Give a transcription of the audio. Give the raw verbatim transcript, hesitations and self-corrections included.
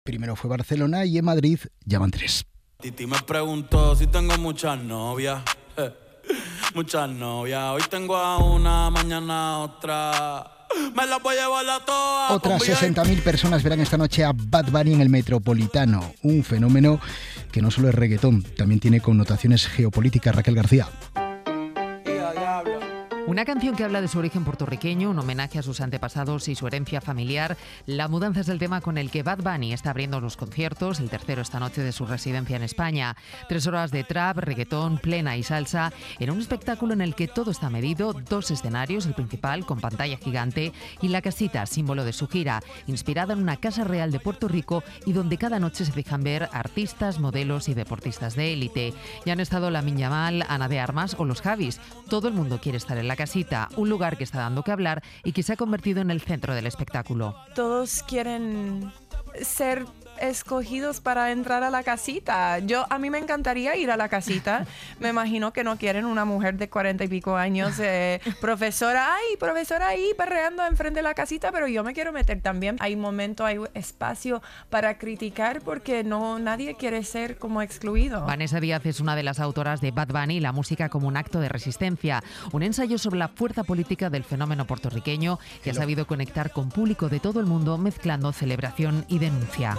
Primero fue Barcelona y en Madrid ya van tres. Titi me preguntó si tengo muchas novias. Eh, muchas novias. Hoy tengo a una, mañana a otra. Me las voy a llevar a todas. Otras sesenta mil personas verán esta noche a Bad Bunny en el Metropolitano. Un fenómeno que no solo es reggaetón, también tiene connotaciones geopolíticas. Raquel García. Una canción que habla de su origen puertorriqueño, un homenaje a sus antepasados y su herencia familiar. La mudanza es el tema con el que Bad Bunny está abriendo los conciertos, el tercero esta noche de su residencia en España. Tres horas de trap, reggaetón, plena y salsa, en un espectáculo en el que todo está medido, dos escenarios, el principal con pantalla gigante y la casita, símbolo de su gira, inspirada en una casa real de Puerto Rico y donde cada noche se dejan ver artistas, modelos y deportistas de élite. Ya han estado Lamine Yamal, Ana de Armas o los Javis. Todo el mundo quiere estar en la casita, un lugar que está dando que hablar y que se ha convertido en el centro del espectáculo. Todos quieren ser escogidos para entrar a la casita. Yo, a mí me encantaría ir a la casita. Me imagino que no quieren una mujer de cuarenta y pico años, eh, profesora, ay, profesora ahí perreando enfrente de la casita, pero yo me quiero meter también. Hay momento, hay espacio para criticar porque no, nadie quiere ser como excluido. Vanessa Díaz es una de las autoras de Bad Bunny, la música como un acto de resistencia, un ensayo sobre la fuerza política del fenómeno puertorriqueño que ha sabido conectar con público de todo el mundo mezclando celebración y denuncia.